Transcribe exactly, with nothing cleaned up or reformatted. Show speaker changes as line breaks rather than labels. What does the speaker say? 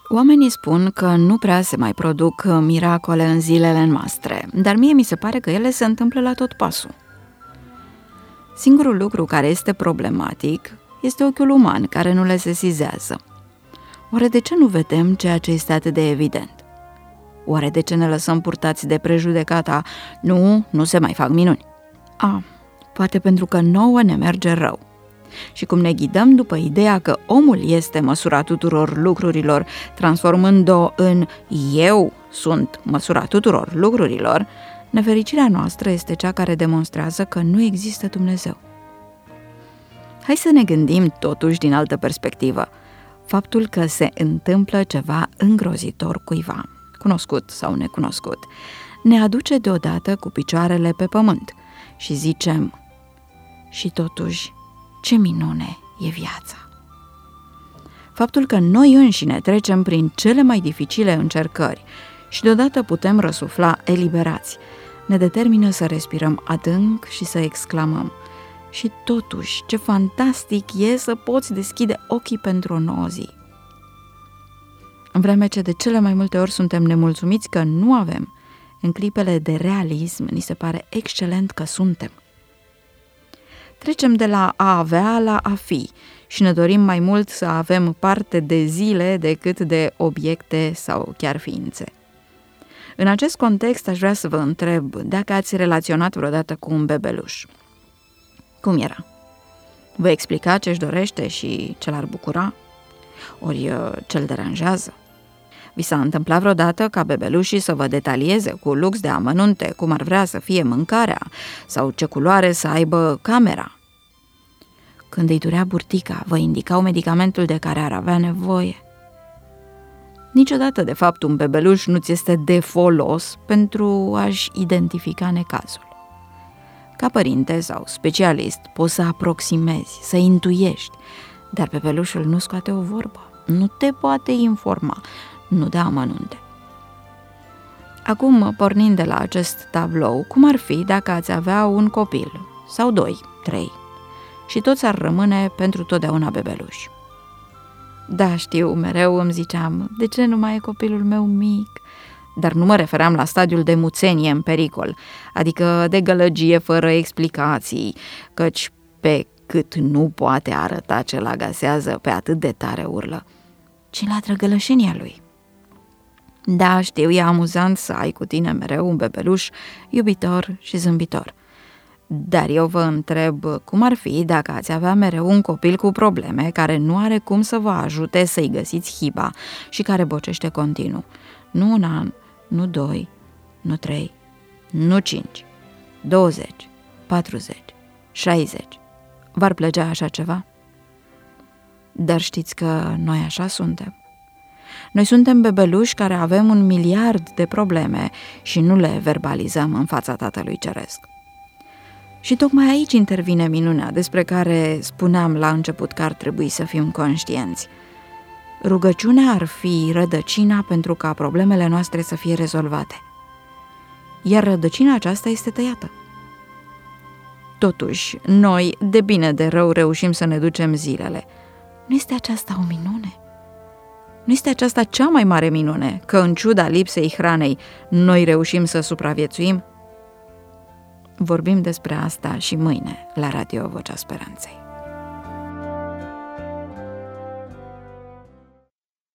Oamenii spun că nu prea se mai produc miracole în zilele noastre, dar mie mi se pare că ele se întâmplă la tot pasul. Singurul lucru care este problematic este ochiul uman care nu le sesizează. Oare de ce nu vedem ceea ce este atât de evident? Oare de ce ne lăsăm purtați de prejudecata nu, nu se mai fac minuni? A, poate pentru că nouă ne merge rău. Și cum ne ghidăm după ideea că omul este măsura tuturor lucrurilor, transformând-o în eu sunt măsura tuturor lucrurilor, nefericirea noastră este cea care demonstrează că nu există Dumnezeu. Hai să ne gândim totuși din altă perspectivă. Faptul că se întâmplă ceva îngrozitor cuiva, cunoscut sau necunoscut, ne aduce deodată cu picioarele pe pământ și zicem, și totuși, ce minune e viața! Faptul că noi înșine trecem prin cele mai dificile încercări și deodată putem răsufla eliberați, ne determină să respirăm adânc și să exclamăm, și totuși, ce fantastic e să poți deschide ochii pentru o nouă zi. În vreme ce de cele mai multe ori suntem nemulțumiți că nu avem, în clipele de realism ni se pare excelent că suntem. Trecem de la a avea la a fi și ne dorim mai mult să avem parte de zile decât de obiecte sau chiar ființe. În acest context aș vrea să vă întreb dacă ați relaționat vreodată cu un bebeluș. Cum era? Vă explica ce își dorește și ce l-ar bucura? Ori ce-l deranjează? Vi s-a întâmplat vreodată ca bebelușii să vă detalieze cu lux de amănunte cum ar vrea să fie mâncarea sau ce culoare să aibă camera? Când îi durea burtica, vă indicau medicamentul de care ar avea nevoie? Niciodată, de fapt, un bebeluș nu ți este de folos pentru a-și identifica necazul. Ca părinte sau specialist poți să aproximezi, să intuiești, dar bebelușul nu scoate o vorbă, nu te poate informa, nu dă amănunte. Acum, pornind de la acest tablou, cum ar fi dacă ați avea un copil, sau doi, trei, și toți ar rămâne pentru totdeauna bebeluși? Da, știu, mereu îmi ziceam, de ce nu mai e copilul meu mic? Dar nu mă refeream la stadiul de muțenie în pericol, adică de gălăgie fără explicații, căci pe cât nu poate arăta ce-l agasează, pe atât de tare urlă, ci la drăgălășenia lui. Da, știu, e amuzant să ai cu tine mereu un bebeluș iubitor și zâmbitor. Dar eu vă întreb, cum ar fi dacă ați avea mereu un copil cu probleme care nu are cum să vă ajute să-i găsiți hiba și care bocește continuu? Nu un an, nu doi, nu trei, nu cinci, douăzeci, patruzeci, șaizeci. V-ar plăcea așa ceva? Dar știți că noi așa suntem. Noi suntem bebeluși care avem un miliard de probleme și nu le verbalizăm în fața Tatălui Ceresc. Și tocmai aici intervine minunea despre care spuneam la început că ar trebui să fim conștienți. Rugăciunea ar fi rădăcina pentru ca problemele noastre să fie rezolvate. Iar rădăcina aceasta este tăiată. Totuși, noi, de bine de rău, reușim să ne ducem zilele. Nu este aceasta o minune? Nu este aceasta cea mai mare minune, că în ciuda lipsei hranei, noi reușim să supraviețuim? Vorbim despre asta și mâine la Radio Vocea Speranței.